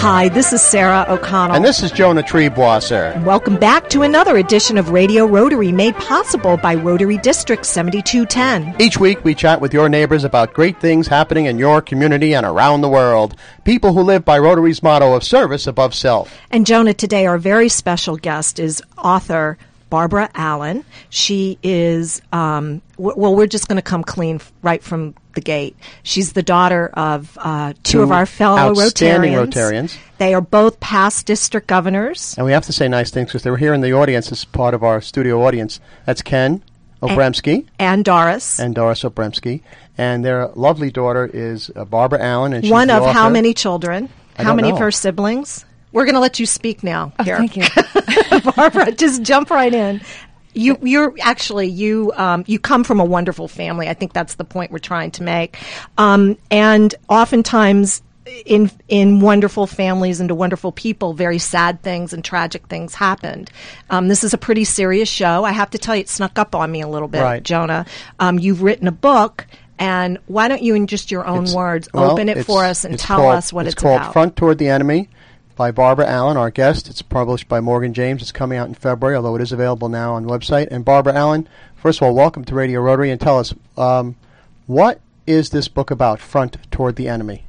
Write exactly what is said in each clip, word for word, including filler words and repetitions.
Hi, this is Sarah O'Connell. And this is Jonah Triebwasser. Welcome back to another edition of Radio Rotary, made possible by Rotary District seventy-two ten. Each week we chat with your neighbors about great things happening in your community and around the world. People who live by Rotary's motto of service above self. And Jonah, today our very special guest is author Barbara Allen. She is, um, w- well, we're just going to come clean f- right from the gate. She's the daughter of uh, two, two of our fellow outstanding Rotarians. Rotarians. They are both past district governors. And we have to say nice things because they were here in the audience as part of our studio audience. That's Ken Obremski. And, and Doris. And Doris Obremski. And their lovely daughter is uh, Barbara Allen. And she's One the of author. how many children? I how don't many know. of her siblings? We're going to let you speak now. Oh, Here. thank you. Barbara, just jump right in. You, you're actually you. Um, you come from a wonderful family. I think that's the point we're trying to make. Um, and oftentimes, in in wonderful families and to wonderful people, very sad things and tragic things happened. Um, this is a pretty serious show. I have to tell you, it snuck up on me a little bit, Right. Jonah. Um, you've written a book. And why don't you, in just your own It's- words, well, open it it's- for us and it's tell called- us what it's, it's called about? Front Toward the Enemy by Barbara Allen, our guest. It's published by Morgan James. It's coming out in February, although it is available now on the website. And Barbara Allen, first of all, welcome to Radio Rotary, and tell us, um, what is this book about, Front Toward the Enemy?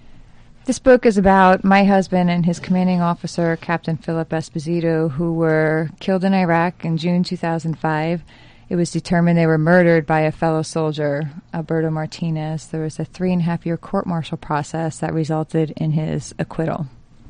This book is about my husband and his commanding officer, Captain Philip Esposito, who were killed in Iraq in June two thousand five. It was determined they were murdered by a fellow soldier, Alberto Martinez. There was a three-and-a-half-year court-martial process that resulted in his acquittal.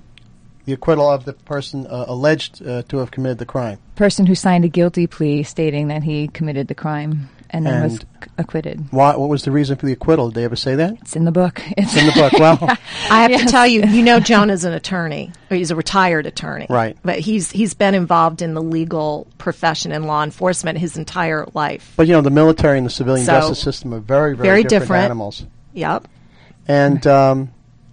The acquittal of the person uh, alleged uh, to have committed the crime. Person who signed a guilty plea stating that he committed the crime and then was And c- acquitted. Why, what was the reason for the acquittal? Did they ever say that? It's in the book. It's in the book. Well, I have Yes. to tell you, you know, Jonah's an attorney. Or he's a retired attorney, Right. But he's he's been involved in the legal profession and law enforcement his entire life. but you know, the military and the civilian So, justice system are very, very, very different, different. animals. Yep. And um,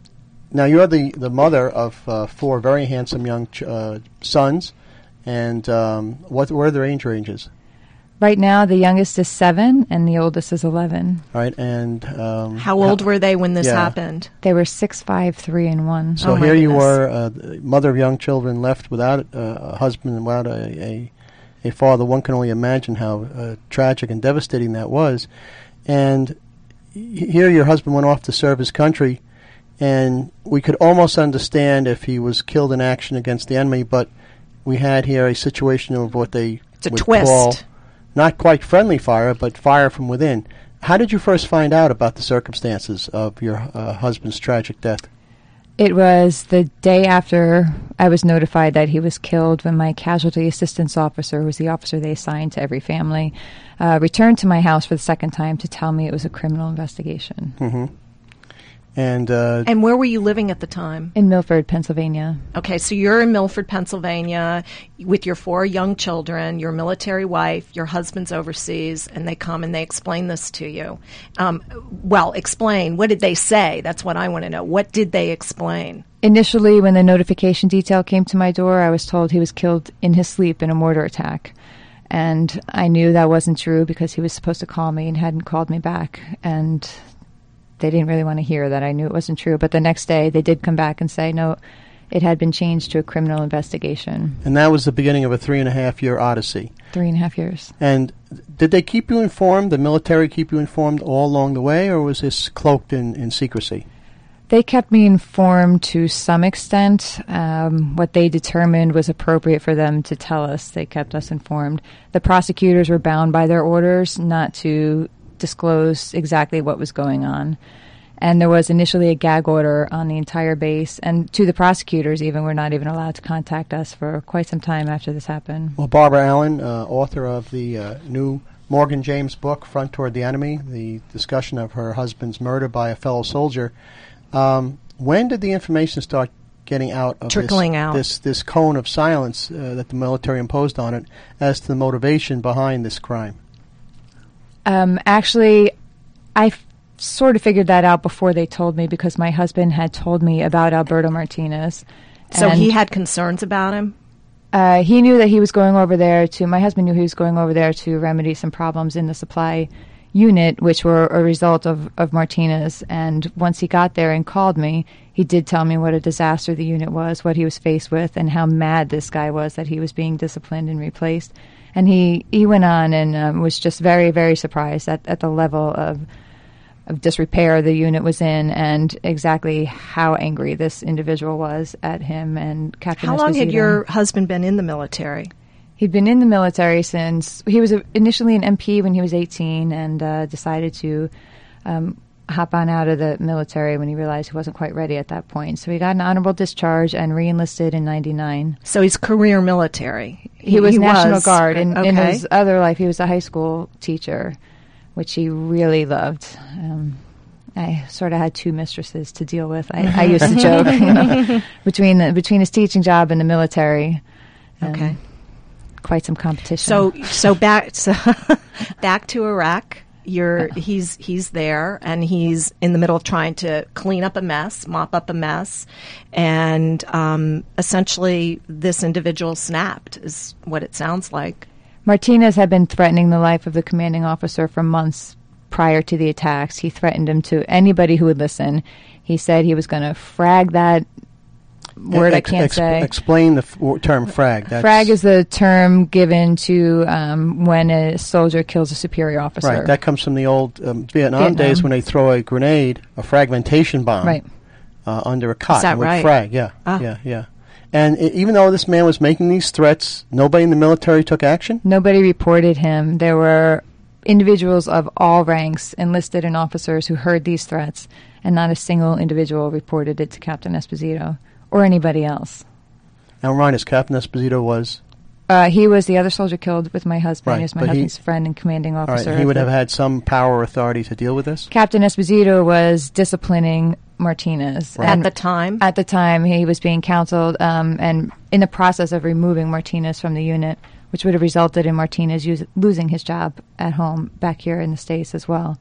now you're the, the mother of uh, four very handsome young ch- uh, sons. And um, what were their age ranges? Right now, the youngest is seven and the oldest is eleven. All right, and um, How old were they when this yeah. happened? They were six, five, three, and one. So Oh, my here you goodness. were, uh, the mother of young children, left without uh, a husband and without a, a a father. One can only imagine how uh, tragic and devastating that was. And y- here your husband went off to serve his country, and we could almost understand if he was killed in action against the enemy, but we had here a situation of what they It's a would twist. call not quite friendly fire, but fire from within. How did you first find out about the circumstances of your uh, husband's tragic death? It was the day after I was notified that he was killed when my casualty assistance officer, who was the officer they assigned to every family, uh, returned to my house for the second time to tell me it was a criminal investigation Mm-hmm. And uh, And where were you living at the time? in Milford, Pennsylvania. Okay, so you're in Milford, Pennsylvania, with your four young children, your military wife, your husband's overseas, and they come and they explain this to you. Um, well, explain. What did they say? That's what I want to know. What did they explain? Initially, when the notification detail came to my door, I was told he was killed in his sleep in a mortar attack. And I knew that wasn't true because he was supposed to call me and hadn't called me back. And they didn't really want to hear that. I knew it wasn't true. But the next day, they did come back and say, no, it had been changed to a criminal investigation. and that was the beginning of a three and a half year odyssey. Three and a half years. And did they keep you informed, the military keep you informed all along the way, or was this cloaked in, in secrecy? They kept me informed to some extent. Um, what they determined was appropriate for them to tell us. They kept us informed. The prosecutors were bound by their orders not to disclose exactly what was going on. And there was initially a gag order on the entire base, and to the prosecutors even, were not even allowed to contact us for quite some time after this happened. Well, Barbara Allen, uh, author of the uh, new Morgan James book, Front Toward the Enemy, the discussion of her husband's murder by a fellow soldier. Um, when did the information start getting out of Trickling this, out. this this cone of silence uh, that the military imposed on it as to the motivation behind this crime? Um, actually, I f- sort of figured that out before they told me because my husband had told me about Alberto Martinez. So And, he had concerns about him? Uh, he knew that he was going over there to, my husband knew he was going over there to remedy some problems in the supply unit, which were a result of, of Martinez. And once he got there and called me, he did tell me what a disaster the unit was, what he was faced with, and how mad this guy was that he was being disciplined and replaced. And he, he went on and um, was just very, very surprised at, at the level of of disrepair the unit was in, and exactly how angry this individual was at him and Captain How long Esposito. had your husband been in the military? He'd been in the military since he was a, initially an M P when he was eighteen, and uh, decided to um, hop on out of the military when he realized he wasn't quite ready at that point. So he got an honorable discharge and re-enlisted in ninety-nine. So he's career military. He, he was he National was. Guard. In, Okay. in his other life, he was a high school teacher, which he really loved. Um, I sort of had two mistresses to deal with. I, I used to joke, you know, between the, between his teaching job and the military. Um, Okay. Quite some competition. So so back so back to Iraq. You're he's he's there, and he's in the middle of trying to clean up a mess, mop up a mess, and um, essentially this individual snapped, is what it sounds like. Martinez had been threatening the life of the commanding officer for months prior to the attacks. He threatened him to anybody who would listen. He said he was going to frag that word Ex- I can't ex- say. Explain the f- w- term frag. That's, Frag is the term given to um, when a soldier kills a superior officer. right. That comes from the old um, Vietnam, Vietnam. days when they throw a grenade, a fragmentation bomb, Right. uh, under a cot. Is that and would right? Frag, yeah, Ah. yeah, yeah. And I even though this man was making these threats, nobody in the military took action. Nobody reported him. There were individuals of all ranks, enlisted and officers, who heard these threats, and not a single individual reported it to Captain Esposito or anybody else. Now, remind us, Captain Esposito was Uh, he was the other soldier killed with my husband. Right, He was my but he- husband's friend and commanding all officer. right. He of would the- have had some power or authority to deal with this. Captain Esposito was disciplining Martinez. Right. At And the time, At the time, he was being counseled um, and in the process of removing Martinez from the unit, which would have resulted in Martinez use, losing his job at home back here in the States as well.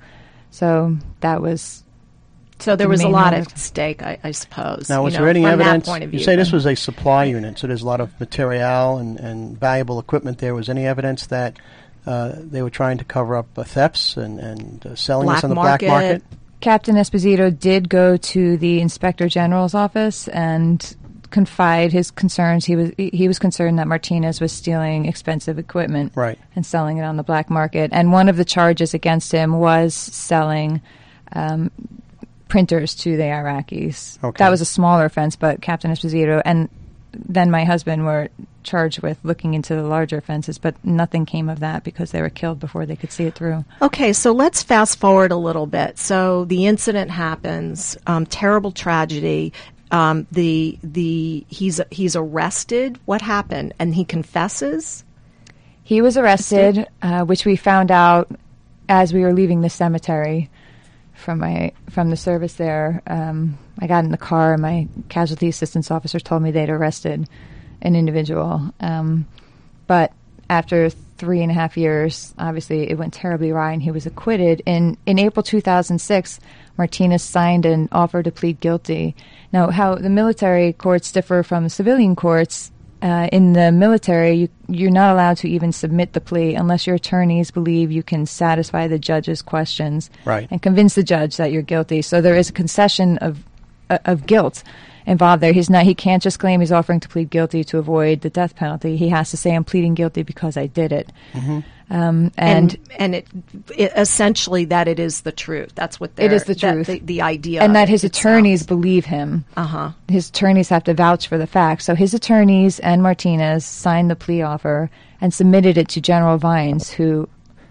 So that was... so there the was a main lot motive. at stake, I, I suppose. Now, you was know, there any from evidence? That point of view. You say this was a supply unit, so there's a lot of material and, and valuable equipment there. Was any evidence that uh, they were trying to cover up uh, thefts and, and uh, selling Black this on the market. black market? Captain Esposito did go to the Inspector General's office and confide his concerns. He was he was concerned that Martinez was stealing expensive equipment Right. and selling it on the black market. And one of the charges against him was selling um, printers to the Iraqis. Okay. That was a smaller offense, but Captain Esposito and then my husband were charged with looking into the larger offenses, but nothing came of that because they were killed before they could see it through. Okay, so let's fast forward a little bit. So the incident happens, um, terrible tragedy. Um, the the he's he's arrested. What happened? And he confesses. He was arrested, uh, which we found out as we were leaving the cemetery from my from the service there. Um, I got in the car, and my casualty assistance officer told me they'd arrested an individual. Um, but after three and a half years, obviously it went terribly awry, and he was acquitted. In in April two thousand six, Martinez signed an offer to plead guilty. Now, how the military courts differ from civilian courts. Uh, in the military, you, you're not allowed to even submit the plea unless your attorneys believe you can satisfy the judge's questions Right. and convince the judge that you're guilty. So there is a concession of uh, of guilt involved there. He's not. He can't just claim he's offering to plead guilty to avoid the death penalty. He has to say, "I'm pleading guilty because I did it." Mm-hmm. Um, and, and and it, it essentially that it is the truth. That's what they're, It is the that truth. The, the idea, and of that it, his it attorneys sounds. believe him. Uh huh. His attorneys have to vouch for the facts. So his attorneys and Martinez signed the plea offer and submitted it to General Vines, who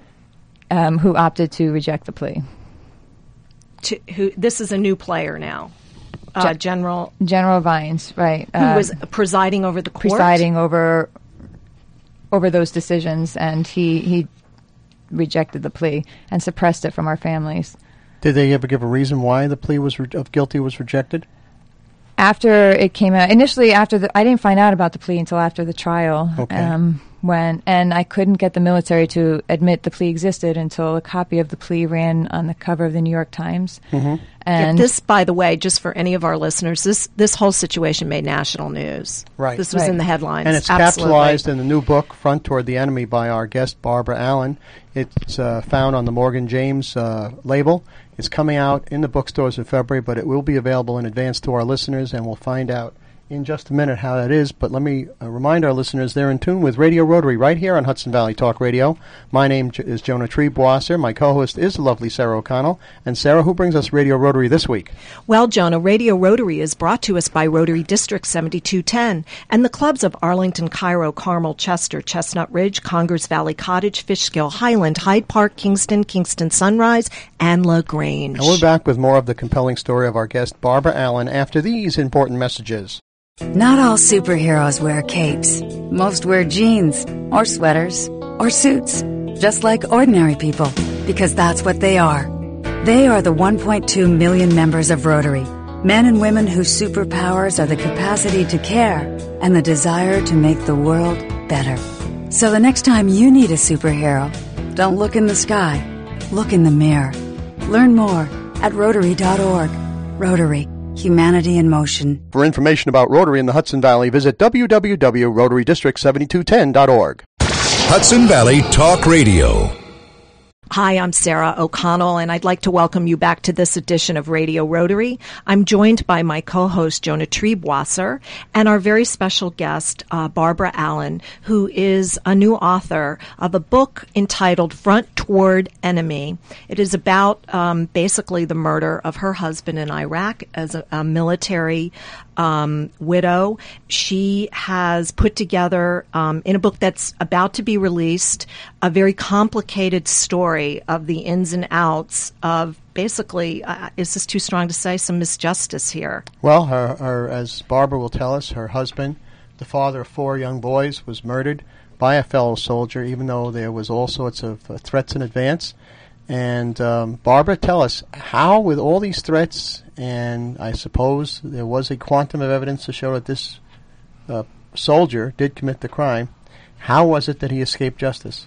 um, who opted to reject the plea. To, who this is a new player now, uh, Ge- General General Vines, right? who um, was presiding over the court. presiding over over those decisions, and he he rejected the plea and suppressed it from our families. Did they ever give a reason why the plea was re- of guilty was rejected? After it came out, initially after the, I didn't find out about the plea until after the trial. Okay. Um, when, and I couldn't get the military to admit the plea existed until a copy of the plea ran on the cover of the New York Times. Mm-hmm. And yeah, this, by the way, just for any of our listeners, this this whole situation made national news. Right. This was Right. in the headlines. And it's Absolutely. capitalized in the new book, Front Toward the Enemy, by our guest, Barbara Allen. It's uh, found on the Morgan James uh, label. It's coming out in the bookstores in February, but it will be available in advance to our listeners, and we'll find out in just a minute how that is. But let me uh, remind our listeners they're in tune with Radio Rotary right here on Hudson Valley Talk Radio. My name j- is Jonah Triebwasser. My co-host is the lovely Sarah O'Connell. And Sarah, who brings us Radio Rotary this week? Well, Jonah, Radio Rotary is brought to us by Rotary District seventy-two ten and the clubs of Arlington, Cairo, Carmel, Chester, Chestnut Ridge, Congers Valley Cottage, Fishkill, Highland, Hyde Park, Kingston, Kingston Sunrise, and LaGrange. And we're back with more of the compelling story of our guest, Barbara Allen, after these important messages. Not all superheroes wear capes. Most wear jeans, or sweaters, or suits. Just like ordinary people, because that's what they are. They are the one point two million members of Rotary. Men and women whose superpowers are the capacity to care and the desire to make the world better. So the next time you need a superhero, don't look in the sky. Look in the mirror. Learn more at Rotary dot org. Rotary. Humanity in motion. For information about Rotary in the Hudson Valley, visit w w w dot rotary district seven two one zero dot org. Hudson Valley Talk Radio. Hi, I'm Sarah O'Connell, and I'd like to welcome you back to this edition of Radio Rotary. I'm joined by my co-host, Jonah Triebwasser, and our very special guest, uh, Barbara Allen, who is a new author of a book entitled Front Toward Enemy. It is about um, basically the murder of her husband in Iraq as a, a military Um, widow. She has put together, um, in a book that's about to be released, a very complicated story of the ins and outs of basically, uh, is this too strong to say, some misjustice here? Well, her, her, as Barbara will tell us, her husband, the father of four young boys, was murdered by a fellow soldier, even though there was all sorts of uh, threats in advance. And um, Barbara, tell us how, with all these threats, and I suppose there was a quantum of evidence to show that this uh, soldier did commit the crime, how was it that he escaped justice?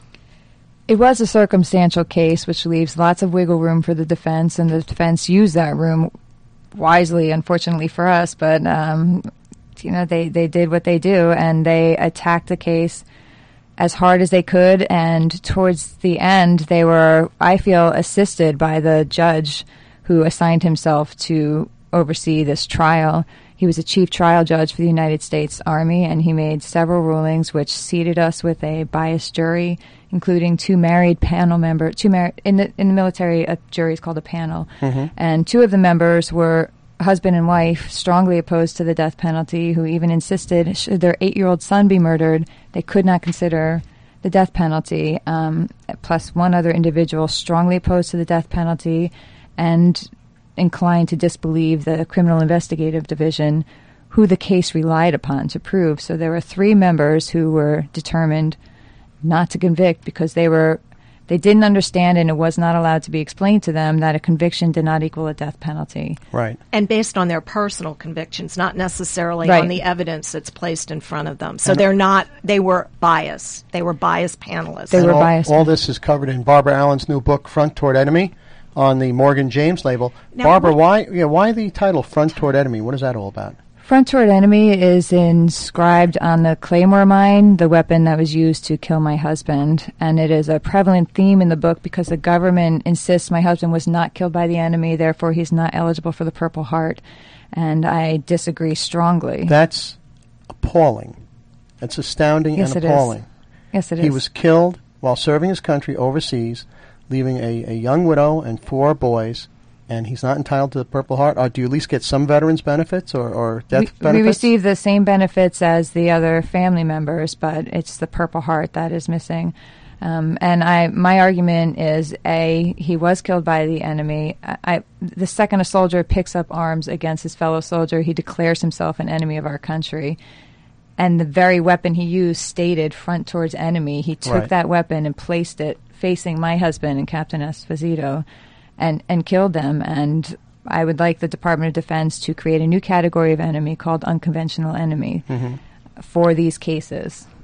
it was a circumstantial case, which leaves lots of wiggle room for the defense, and the defense used that room wisely, unfortunately for us, but um, you know, they, they did what they do, and they attacked the case as hard as they could, and towards the end, they were, I feel, assisted by the judge who assigned himself to oversee this trial. He was a chief trial judge for the United States Army, and he made several rulings which seated us with a biased jury, including two married panel members. Two mar- in the in the military, a jury is called a panel, mm-hmm. and two of the members were husband and wife, strongly opposed to the death penalty, who even insisted should their eight-year-old son be murdered, they could not consider the death penalty. Um, plus, one other individual strongly opposed to the death penalty, and inclined to disbelieve the Criminal Investigative Division, who the case relied upon to prove. So there were three members who were determined not to convict because they were they didn't understand, and it was not allowed to be explained to them, that a conviction did not equal a death penalty. Right. And based on their personal convictions, not necessarily right. on the evidence that's placed in front of them. So and they're not, they were biased. They were biased panelists. They and were all, biased. All this is covered in Barbara Allen's new book, Front Toward Enemy, on the Morgan James label. Now, Barbara, what, why yeah, why the title Front Toward Enemy? What is that all about? Front Toward Enemy is inscribed on the Claymore mine, the weapon that was used to kill my husband. And it is a prevalent theme in the book because the government insists my husband was not killed by the enemy, therefore he's not eligible for the Purple Heart. And I disagree strongly. That's appalling. That's astounding yes, and it appalling. Is. Yes, it he is. was killed while serving his country overseas, leaving a, a young widow and four boys, and he's not entitled to the Purple Heart? Or do you at least get some veterans' benefits or, or death we, benefits? We receive the same benefits as the other family members, but it's the Purple Heart that is missing. Um, and I, my argument is, A, he was killed by the enemy. I, I, the second a soldier picks up arms against his fellow soldier, he declares himself an enemy of our country. And the very weapon he used stated front towards enemy. He took right. that weapon and placed it facing my husband and Captain Esposito, and, and killed them. And I would like the Department of Defense to create a new category of enemy called unconventional enemy mm-hmm. for these cases.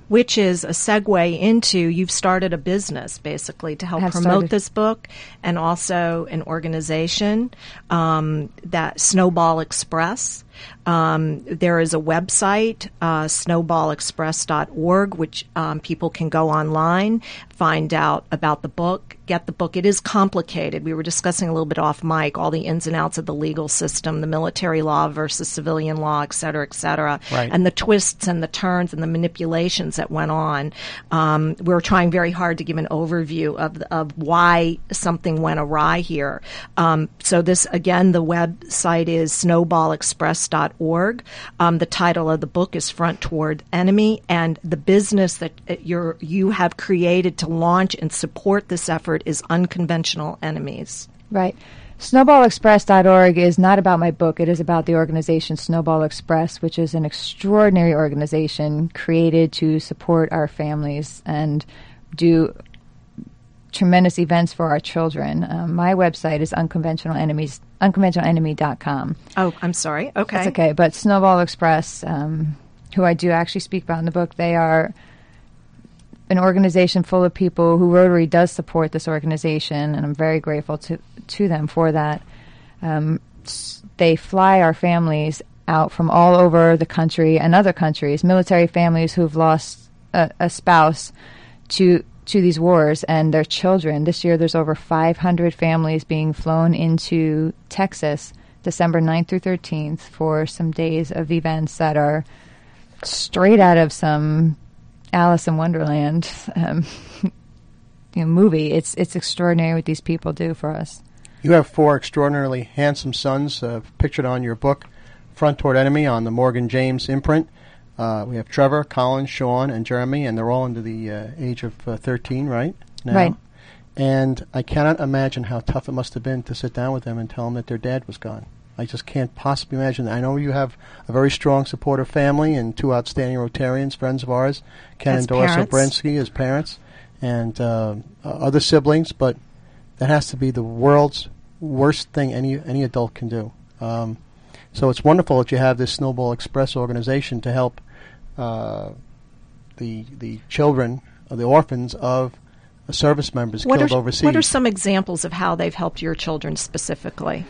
which is a segue into you've started a business basically to help Have promote started. this book, and also an organization um, that Snowball Express. Um, there is a website, uh, snowball express dot org, which um, people can go online, find out about the book, get the book. It is complicated. We were discussing a little bit off mic, all the ins and outs of the legal system, the military law versus civilian law, et cetera, et cetera, Right. and the twists and the turns and the manipulations that went on. Um, we were trying very hard to give an overview of of why something went awry here. Um, so this, again, the website is snowball express dot org. Um, the title of the book is Front Toward Enemy, and the business that uh, you're, you have created to launch and support this effort is Unconventional Enemies. Right. snowball express dot org is not about my book. It is about the organization Snowball Express, which is an extraordinary organization created to support our families and do tremendous events for our children. Um, my website is unconventional enemies, unconventional enemy dot com. Oh, I'm sorry. Okay. That's okay. But Snowball Express, um, who I do actually speak about in the book, they are an organization full of people who Rotary does support this organization, and I'm very grateful to, to them for that. Um, s- they fly our families out from all over the country and other countries, military families who've lost a, a spouse to to these wars and their children. This year there's over five hundred families being flown into Texas December ninth through thirteenth for some days of events that are straight out of some Alice in Wonderland um, you know, movie. It's it's extraordinary what these people do for us. You have four extraordinarily handsome sons uh, pictured on your book, Front Toward Enemy, on the Morgan James imprint. Uh, we have Trevor, Colin, Sean, and Jeremy, and they're all under the uh, age of uh, thirteen, right? Now. Right. And I cannot imagine how tough it must have been to sit down with them and tell them that their dad was gone. I just can't possibly imagine that. I know you have a very strong supportive family and two outstanding Rotarians, friends of ours, Ken As and Doris parents. Obrensky as parents, and uh, uh, other siblings, but that has to be the world's worst thing any any adult can do. Um, so it's wonderful that you have this Snowball Express organization to help uh, the the children, uh, the orphans of uh, service members What killed are, overseas. what are some examples of how they've helped your children specifically?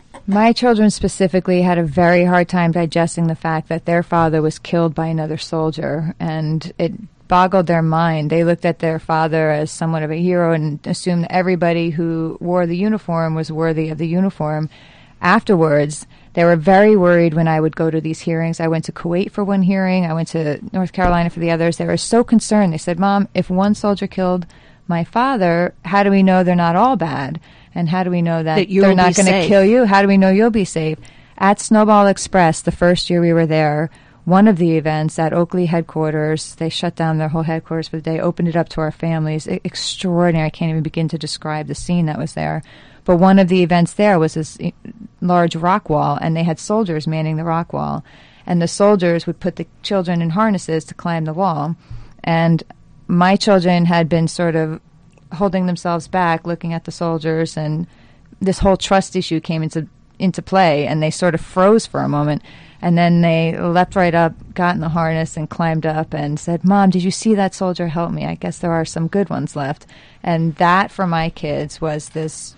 My children specifically had a very hard time digesting the fact that their father was killed by another soldier, and it boggled their mind. They looked at their father as somewhat of a hero and assumed everybody who wore the uniform was worthy of the uniform. Afterwards, they were very worried when I would go to these hearings. I went to Kuwait for one hearing. I went to North Carolina for the others. They were so concerned. They said, "Mom, if one soldier killed my father, how do we know they're not all bad? And how do we know that, That you'll they're not be going to safe." kill you? How do we know you'll be safe?" At Snowball Express, the first year we were there, one of the events at Oakley headquarters, they shut down their whole headquarters for the day, opened it up to our families. E- extraordinary. I can't even begin to describe the scene that was there. But one of the events there was this e- large rock wall, and they had soldiers manning the rock wall. And the soldiers would put the children in harnesses to climb the wall. And my children had been sort of holding themselves back, looking at the soldiers, and this whole trust issue came into into play, and they sort of froze for a moment, and then they leapt right up, got in the harness, and climbed up and said, "Mom, did you see that soldier help me? I guess there are some good ones left." And that, for my kids, was this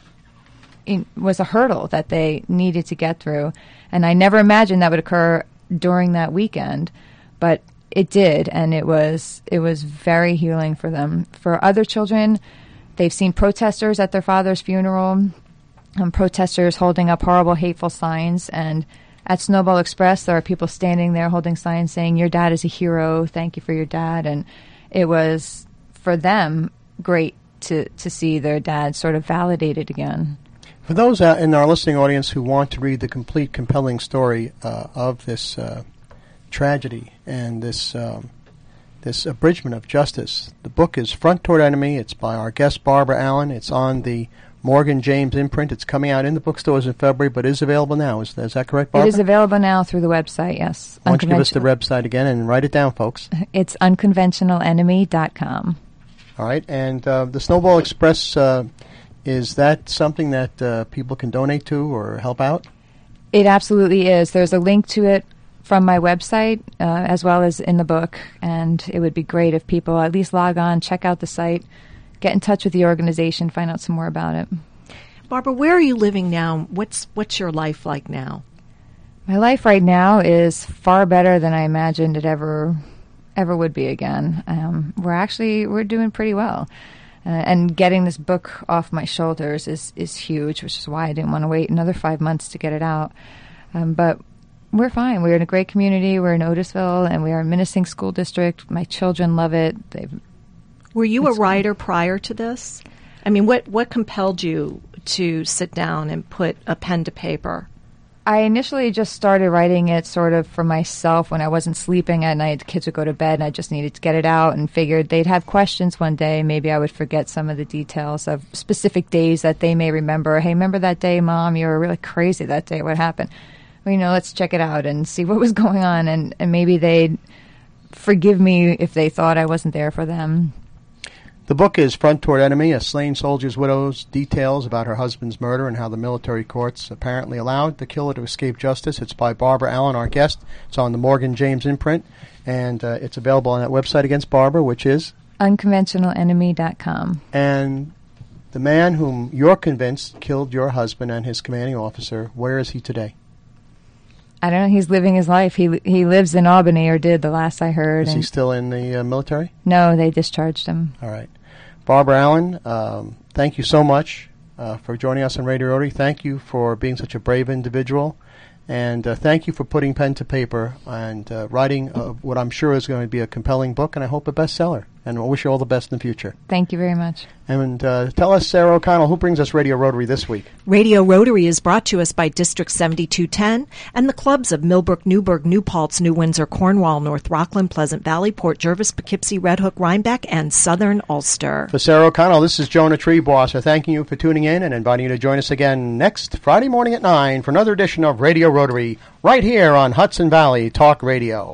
in, was a hurdle that they needed to get through, and I never imagined that would occur during that weekend, but it did, and it was it was very healing for them. For other children, they've seen protesters at their father's funeral, um, protesters holding up horrible, hateful signs. And at Snowball Express, there are people standing there holding signs saying, "Your dad is a hero. Thank you for your dad." And it was, for them, great to, to see their dad sort of validated again. For those out in our listening audience who want to read the complete, compelling story uh, of this uh, tragedy and this um, this abridgment of justice, the book is Front Toward Enemy. It's by our guest Barbara Allen. It's on the Morgan James imprint. It's coming out in the bookstores in February, but is available now. Is, is that correct, Barbara? It is available now through the website, yes. Why don't you give us the website again and write it down, folks? It's unconventional enemy dot com. All right. And uh, the Snowball Express, uh, is that something that uh, people can donate to or help out? It absolutely is. There's a link to it from my website uh, as well as in the book, and it would be great if people at least log on, check out the site, get in touch with the organization, find out some more about it. Barbara, where are you living now? What's what's your life like now? My life right now is far better than I imagined it ever ever would be again. Um, we're actually we're doing pretty well, uh, and getting this book off my shoulders is is huge, which is why I didn't want to wait another five months to get it out. Um, but we're fine. We're in a great community. We're in Otisville, and we are in Minisink School District. My children love it. They've, Were you a writer prior to this? I mean, what what compelled you to sit down and put a pen to paper? I initially just started writing it sort of for myself when I wasn't sleeping at night. The kids would go to bed, and I just needed to get it out, and figured they'd have questions one day. Maybe I would forget some of the details of specific days that they may remember. Hey, remember that day, Mom? You were really crazy that day. What happened? Well, you know, let's check it out and see what was going on, and, and maybe they'd forgive me if they thought I wasn't there for them. The book is Front Toward Enemy, A Slain Soldier's Widow's Details about her husband's murder and how the military courts apparently allowed the killer to escape justice. It's by Barbara Allen, our guest. It's on the Morgan James imprint, and uh, it's available on that website against Barbara, which is? unconventional enemy dot com. And the man whom you're convinced killed your husband and his commanding officer, where is he today? I don't know. He's living his life. He he lives in Albany, or did, the last I heard. Is he still in the uh, military? No, they discharged him. All right. Barbara Allen, um, thank you so much uh, for joining us on Radio Rotary. Thank you for being such a brave individual. And uh, thank you for putting pen to paper and uh, writing uh, what I'm sure is going to be a compelling book, and I hope a bestseller. And I wish you all the best in the future. Thank you very much. And uh, tell us, Sarah O'Connell, who brings us Radio Rotary this week? Radio Rotary is brought to us by District seventy-two ten and the clubs of Millbrook, Newburgh, New Paltz, New Windsor, Cornwall, North Rockland, Pleasant Valley, Port Jervis, Poughkeepsie, Red Hook, Rhinebeck, and Southern Ulster. For Sarah O'Connell, this is Jonah Treebwasser thanking you for tuning in and inviting you to join us again next Friday morning at nine for another edition of Radio Rotary, right here on Hudson Valley Talk Radio.